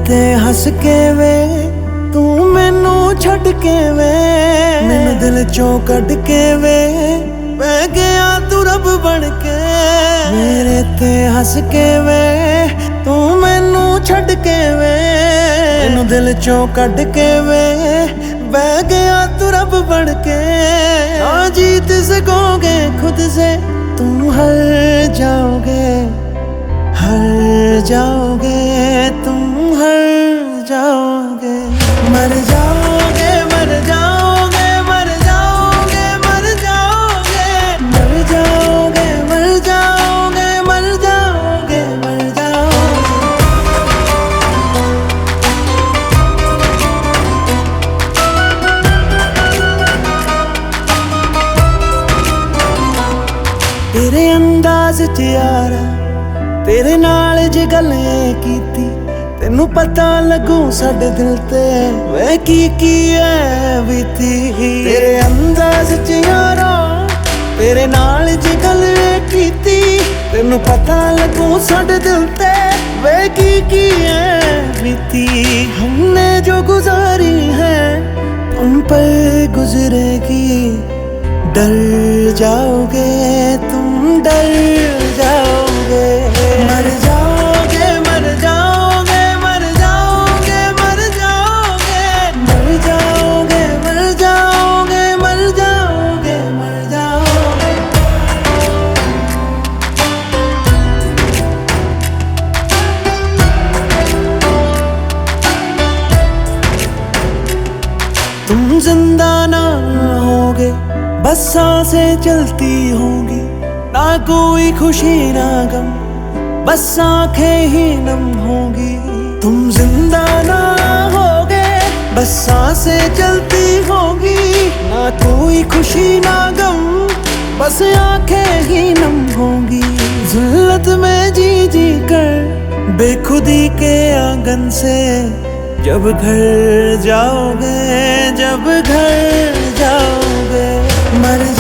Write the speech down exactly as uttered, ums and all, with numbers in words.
ते हस के वे तू मैनू छड़ के वे, मैनू दिल चों कढ़ के वे बह गया तू रब बन के। मेरे ते हस के वे तू मैनू छड़ के वे, मैनू दिल चों कढ़ के वे बह गया तू रब बन के। ना जीत सकोगे खुद से तुम हार जाओगे, हार जाओगे तुम हार जाओगे। मर जाओगे मर जाओगे मर जाओगे मर जाओगे मर जाओगे मर जाओगे मर जाओगे मर जाओगे। तेरे अंदाज च यारा तेरे नाल जे गल कीती, तेनू पता लगू साडे दिल ते वे की की है बीती। तेरे अंदाज च यारा तेरे नाल जे गल कीती, तेनू पता लगू साडे दिल ते वे की की है बीती। हमने जो गुजारी है तुम पर गुजरेगी, डर जाओगे तुम डर जाओगे। मर जाओगे मर जाओगे मर जाओगे मर जाओगे मर जाओगे मर जाओगे मर जाओगे मर जाओगे। तुम जिंदा ना होगे बस सांसें चलती होंगी, ना कोई खुशी ना गम बस आंखें ही नम होंगी। तुम जिंदा ना होगे बस सांसें चलती होंगी, ना कोई खुशी ना गम बस आंखें ही नम होंगी। जिल्लत में जी जी कर बेखुदी के आंगन से जब घर जाओगे जब घर जाओगे। मर